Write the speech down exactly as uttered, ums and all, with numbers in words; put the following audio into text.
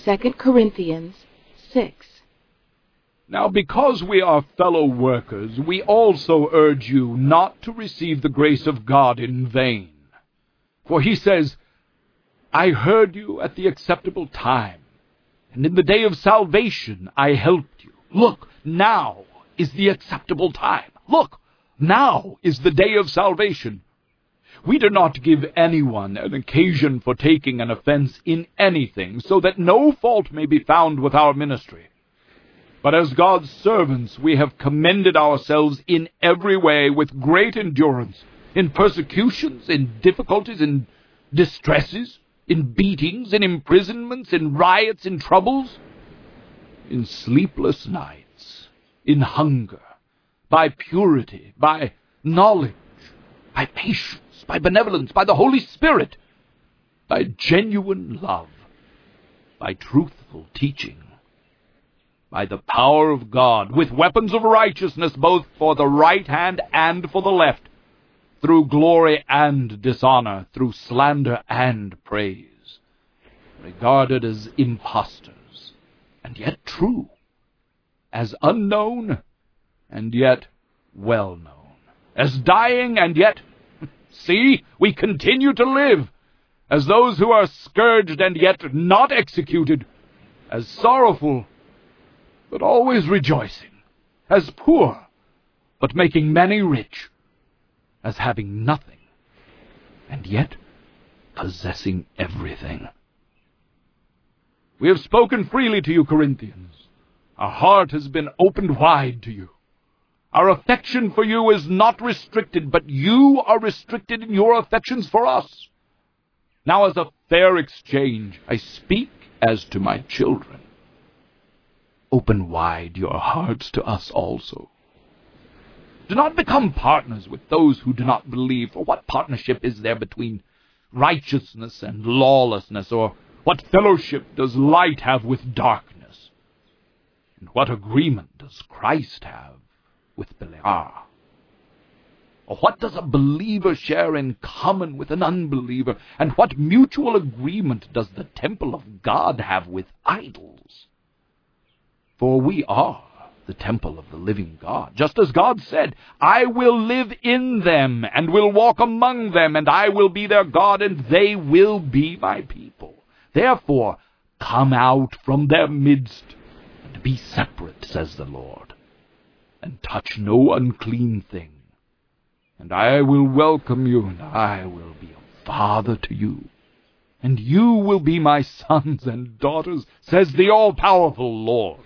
Second Corinthians six. Now because we are fellow workers, we also urge you not to receive the grace of God in vain. For he says, I heard you at the acceptable time, and in the day of salvation I helped you. Look, now is the acceptable time. Look, now is the day of salvation. We do not give anyone an occasion for taking an offense in anything, so that no fault may be found with our ministry. But as God's servants we have commended ourselves in every way with great endurance, in persecutions, in difficulties, in distresses, in beatings, in imprisonments, in riots, in troubles, in sleepless nights, in hunger, by purity, by knowledge, by patience, by benevolence, by the Holy Spirit, by genuine love, by truthful teaching, by the power of God, with weapons of righteousness both for the right hand and for the left, through glory and dishonor, through slander and praise, regarded as impostors, and yet true, as unknown, and yet well known, as dying, and yet, see, we continue to live, as those who are scourged and yet not executed, as sorrowful, but always rejoicing, as poor, but making many rich, as having nothing, and yet possessing everything. We have spoken freely to you, Corinthians. Our heart has been opened wide to you. Our affection for you is not restricted, but you are restricted in your affections for us. Now, as a fair exchange, I speak as to my children. Open wide your hearts to us also. Do not become partners with those who do not believe, for what partnership is there between righteousness and lawlessness, or what fellowship does light have with darkness? And what agreement does Christ have with Belial? Or what does a believer share in common with an unbeliever? And what mutual agreement does the temple of God have with idols? For we are the temple of the living God, just as God said, I will live in them, and will walk among them, and I will be their God, and they will be my people. Therefore, come out from their midst, and be separate, says the Lord, and touch no unclean thing. And I will welcome you, and I will be a father to you, and you will be my sons and daughters, says the all-powerful Lord.